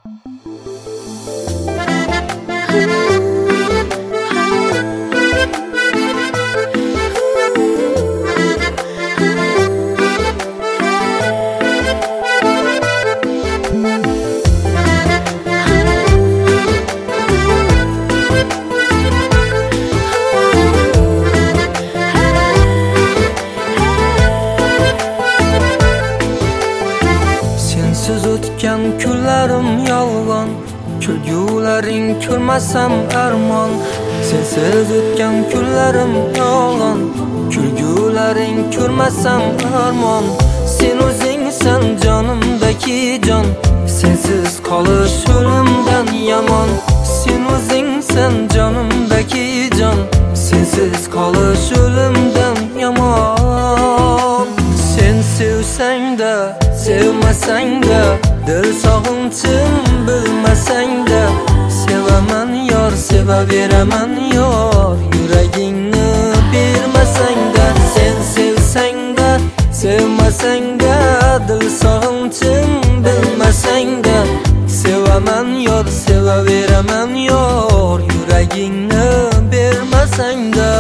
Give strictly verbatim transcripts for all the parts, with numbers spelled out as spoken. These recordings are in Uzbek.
Sensiz o'tgan kunlarim yolg'on, kulgularing ko'rmasam armon. Sensiz o'tgan kunlarim yolg'on, kulgularing ko'rmasam armon. Sen o'zingsan jonimdagi jon, sensiz qolish o'limdan yomon. Sen o'zingsan jonimdagi jon, sensiz qolish o'limdan yomon. Sen sevsang-da, sevmasang-da, dil sog'inchim bilmasang-da, sevaman yor, sevaveraman yor, yuragingni bermasang-da. Sen sevsang-da, sevmasang-da, dil sog'inchim bilmasang-da, sevaman yor, sevaveraman yor, yuragingni bermasang-da.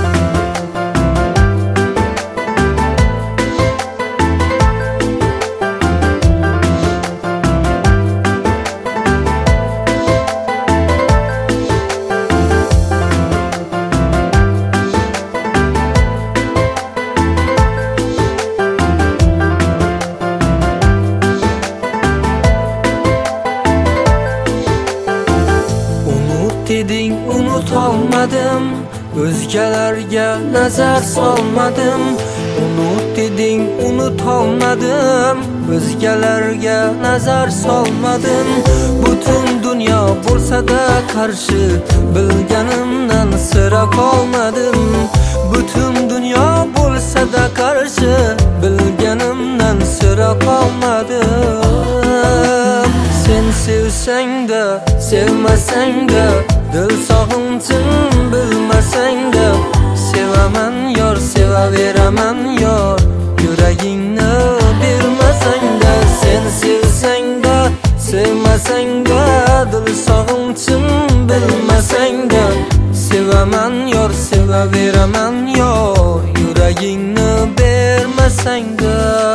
Deding unutolmadim, o'zgalarga nazar solmadim. Unut deding unutolmadim, o'zgalarga nazar solmadim. Butun dunyo bo'lsa-da qarshi, bilganimdan sira qolmadim. Butun dunyo bo'lsa-da qarshi, bilganimdan sira qolmadim. Sen sevsang-da, sevmasang-da, dil sog'inchim bilmasang-da, sevaman yor, sevaveraman yor, yuragingni bermasang-da. Sen sevsang-da, sevmasang-da, dil sog'inchim bilmasang-da, sevaman yor, sevaveraman yor, yuragingni bermasang-da.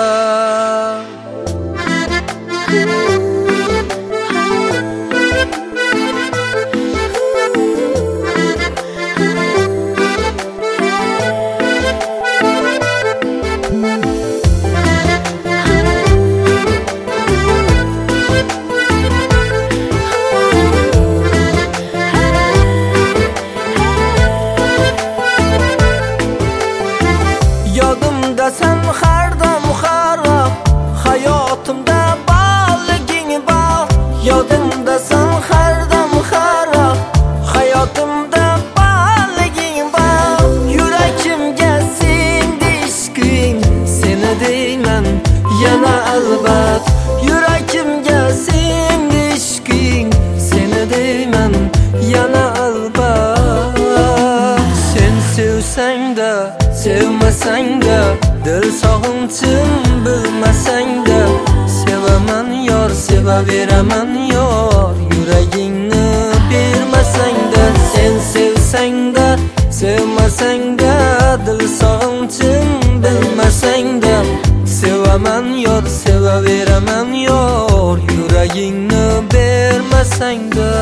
Sen har dam xarob, hayotimda borliging bor. Yodimdasan har dam xarob, hayotimda borliging bor. Yuragimga singdi ishqing, seni deyman yana albat. Yuragimga singdi ishqing, seni deyman yana albat. Sen sevsang-da, sevmasang-da, dil sog'inchim bilmasang-da, sevaman yor, sevaveraman yor, yuragingni bermasang-da. Sen sevsang-da, sevmasang-da, dil sog'inchim bilmasang-da, sevaman yor, sevaveraman yor, yuragingni bermasang-da.